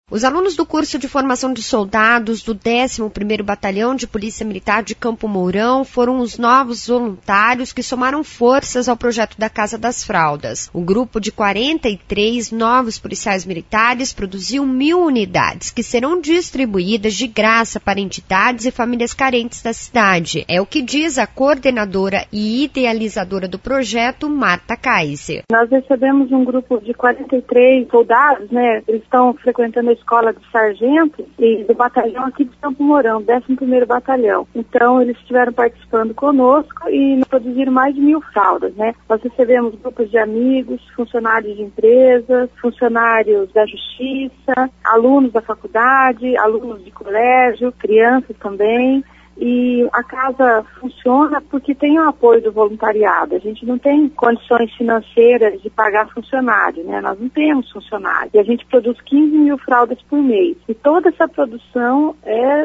Os alunos do curso de formação de soldados do 11º Batalhão de Polícia Militar de Campo Mourão foram os novos voluntários que somaram forças ao projeto da Casa das Fraldas. O grupo de 43 novos policiais militares produziu 1.000 unidades, que serão distribuídas de graça para entidades e famílias carentes da cidade. É o que diz a coordenadora e idealizadora do projeto, Marta Kaiser. Nós recebemos um grupo de 43 soldados, Eles estão frequentando escola de sargento e do batalhão aqui de Campo Mourão, 11º Batalhão. Então, eles estiveram participando conosco e produziram mais de 1.000 fraldas, Nós recebemos grupos de amigos, funcionários de empresas, funcionários da justiça, alunos da faculdade, alunos de colégio, crianças também. E a casa funciona porque tem o apoio do voluntariado. A gente não tem condições financeiras de pagar funcionário, Nós não temos funcionário. E a gente produz 15.000 fraldas por mês. E toda essa produção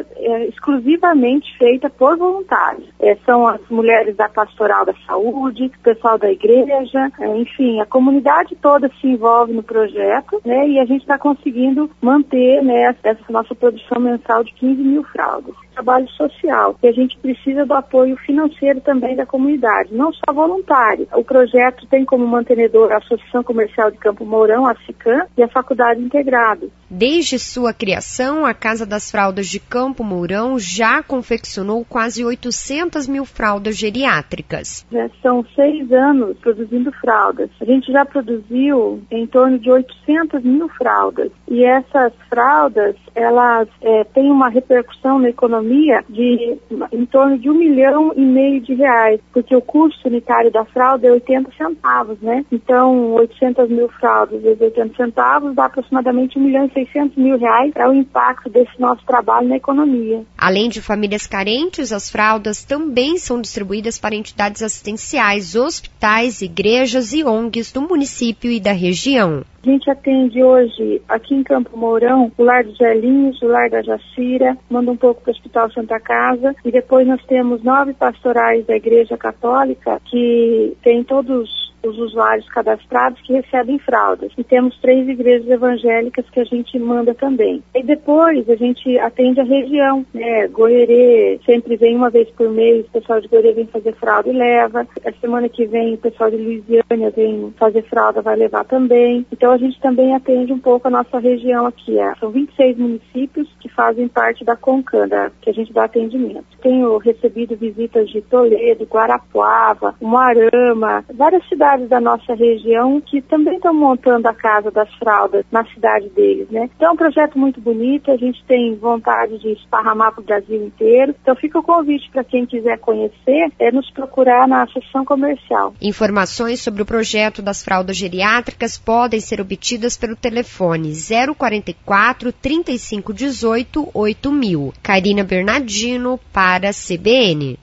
é exclusivamente feita por voluntários. São as mulheres da Pastoral da Saúde, o pessoal da igreja, enfim, a comunidade toda se envolve no projeto, E a gente está conseguindo manter, essa nossa produção mensal de 15.000 fraldas. Trabalho social, e a gente precisa do apoio financeiro também da comunidade, não só voluntário. O projeto tem como mantenedor a Associação Comercial de Campo Mourão, a SICAM, e a Faculdade Integrado. Desde sua criação, a Casa das Fraldas de Campo Mourão já confeccionou quase 800.000 fraldas geriátricas. Já são 6 anos produzindo fraldas. A gente já produziu em torno de 800.000 fraldas. E essas fraldas, elas têm uma repercussão na economia de em torno de R$1,5 milhão de reais, porque o custo unitário da fralda é 80 centavos, Então, 800.000 fraldas vezes 80 centavos dá aproximadamente R$1.600.000, é o impacto desse nosso trabalho na economia. Além de famílias carentes, as fraldas também são distribuídas para entidades assistenciais, hospitais, igrejas e ONGs do município e da região. A gente atende hoje, aqui em Campo Mourão, o Lar dos Velhinhos, o Lar da Jacira, manda um pouco para o Hospital Santa Casa, e depois nós temos 9 pastorais da Igreja Católica, que tem todos os usuários cadastrados que recebem fraldas. E temos 3 igrejas evangélicas que a gente manda também. E depois a gente atende a região, Goierê, sempre vem uma vez por mês, o pessoal de Goierê vem fazer fralda e leva. A semana que vem o pessoal de Luisiânia vem fazer fralda, vai levar também. Então a gente também atende um pouco a nossa região aqui. São 26 municípios que fazem parte da CONCAN, que a gente dá atendimento. Tenho recebido visitas de Toledo, Guarapuava, Umuarama, várias cidades da nossa região que também estão montando a Casa das Fraldas na cidade deles, Então é um projeto muito bonito, a gente tem vontade de esparramar para o Brasil inteiro. Então fica o convite para quem quiser conhecer, nos procurar na Associação Comercial. Informações sobre o projeto das fraldas geriátricas podem ser obtidas pelo telefone 044 3518 8000. Karina Bernardino para a CBN.